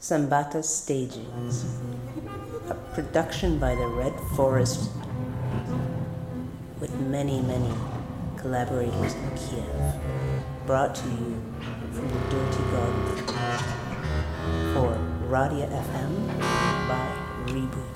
Sambata Stagings, a production by the Red Forest with many collaborators in Kiev, brought to you from the Dirty Garden for Radia FM by Reboot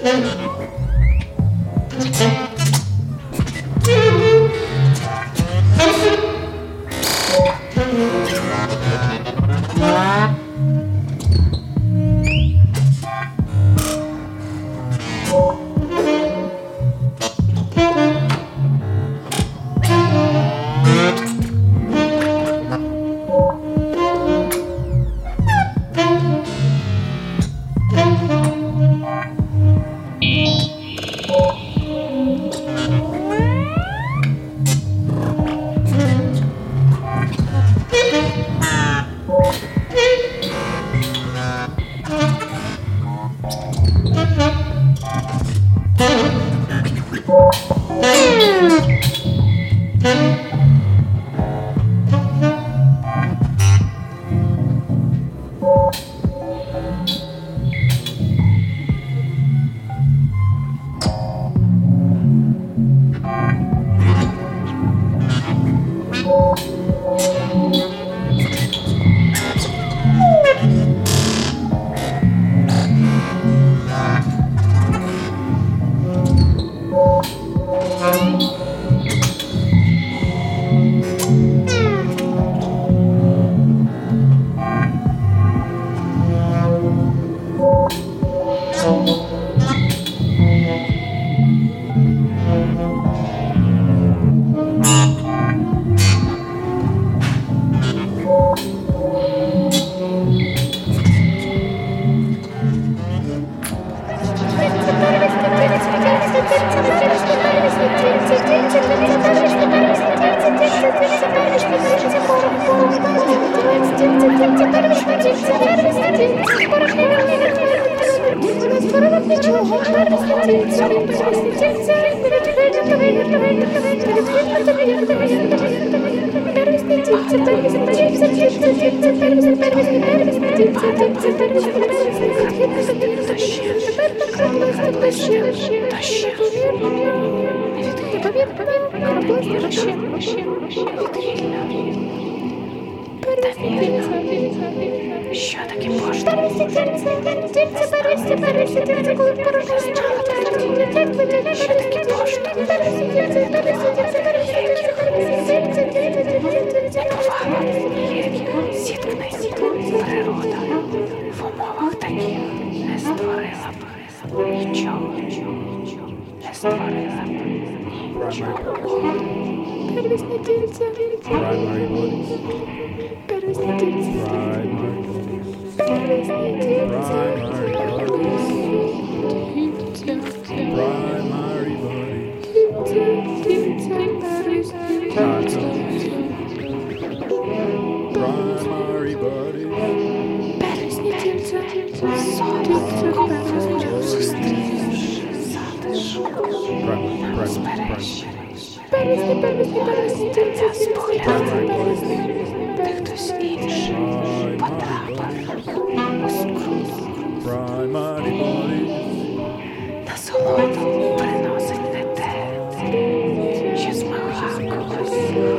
Що таке пошта? Повага є зіткнення. Природа в умовах таких не створила б нічого. Не створила б нічого. Primary bodies. Де хтось інший потрапив у скрут. Насолоду приносить не те, що змогла когось.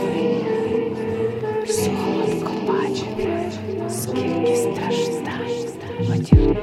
Солодко бачити, скільки страждань одягнув.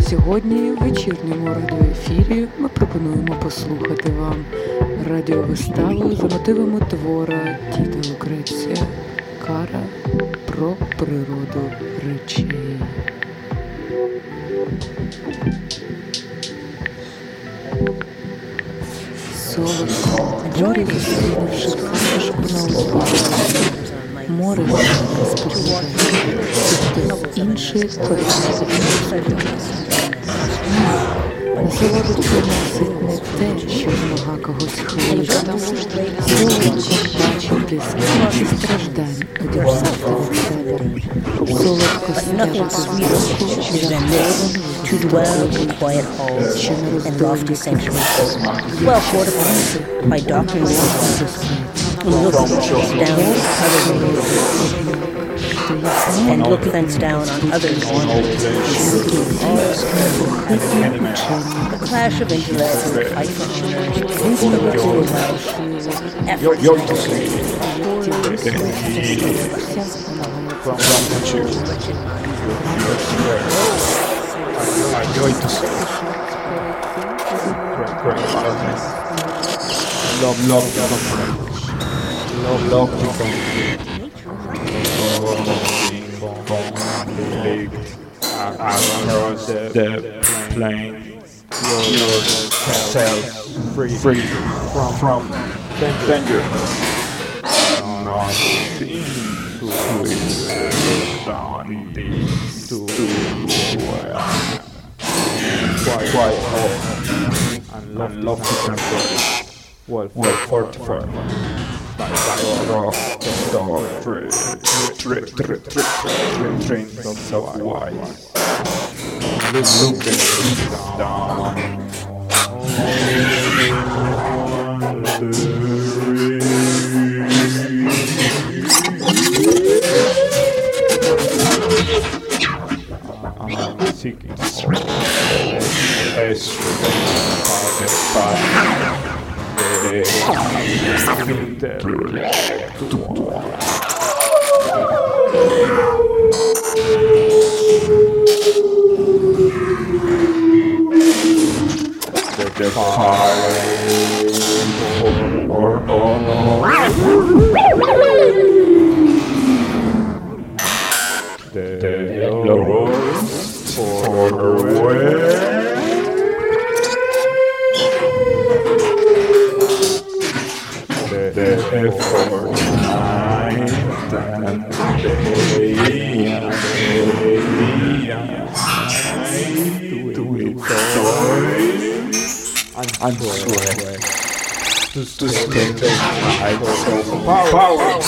Сьогодні в вечірньому радіоефірі ми пропонуємо послухати вам радіовиставу за мотивами твора Тіта Лукреція «Кара» про природу речей. Солодко, море зустрінувши пташку на узбіччі, море спокійно, хтось інший користується. Насолоду приносить не те, що змога когось хвилює. Солодко бачити скільки страждань одягнути від себе. Солодко стежити зв'язку to dwell in quiet halls and lofty sanctuaries, well fortified by doctrines and look thence down on others, the clash of intellect and the fight for across the plain, yourself free from danger. Nothing to quite home and lofty temple, well fortified by rock, dog, trains of wise. Look down I'm seeking the fire the rose for the way. The effort night and day to and sweat to spend my power.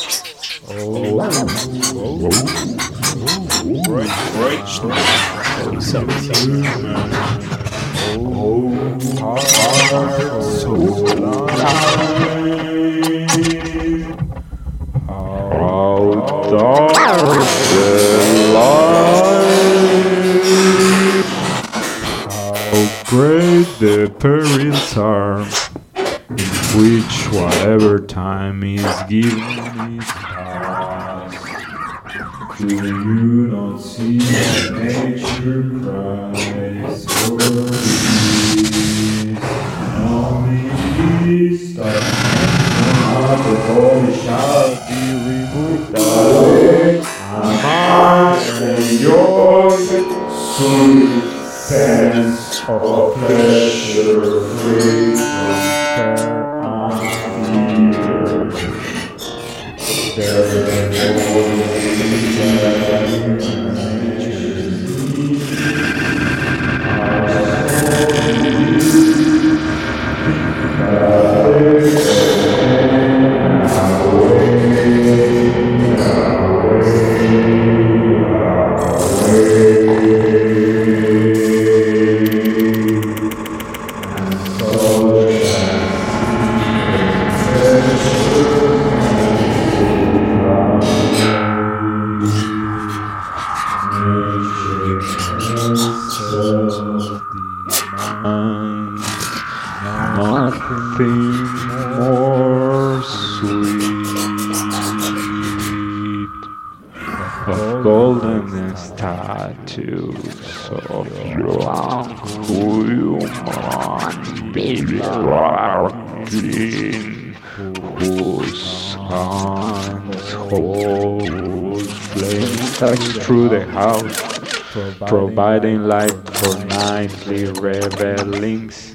Great the perils are, in which whatever time is given is past. Do you not see that nature cries for peace? No peace, that the body shall be removed away, and I and yours sweet sense of pleasure free from care and fear. There nothing more sweet of golden stars. statues of your human being whose hands hold flames through the house, providing light for nightly revelings.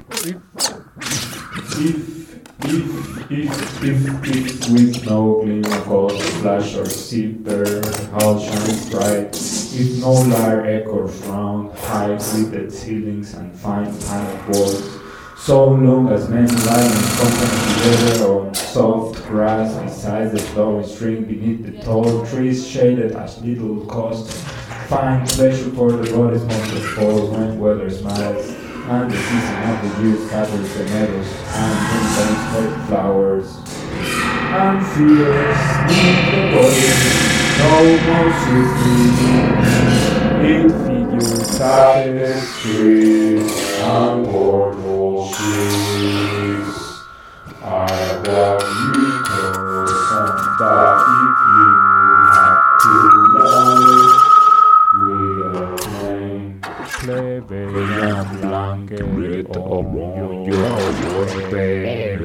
If with no gleam of gold, flash or silver, how shines bright. If no lyre echo round, high with ceilings and fine paneled walls, so long as men lie in company together on soft grass beside the flowing stream, beneath the tall trees shaded at little cost, find pleasure for the body's monsters fall when weather smiles, and the season of the year scatters the meadows and brings white flowers. And fears in the body, no more swiftly, it figures tapestries and mortal sheets. I want you and that if you have to lie with a plain plebeian blanket on your bed.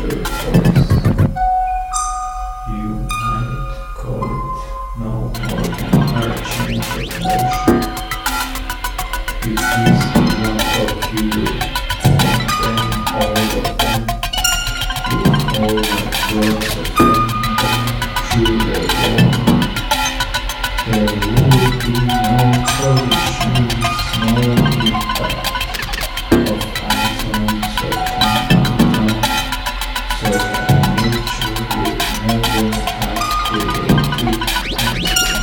nature force. You might call it no more change of motion. It is one of you, and then all of them, with all the words of them, through the wall. There will be no collisions, no impact of atoms or compounds, so that nature will never have created anything.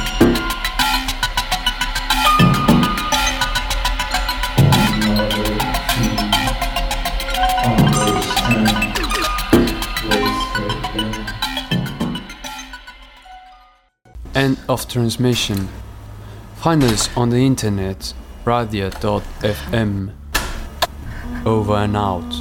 Another thing, understand, wasted there. End of transmission. Find us on the internet, radia.fm. Over and out.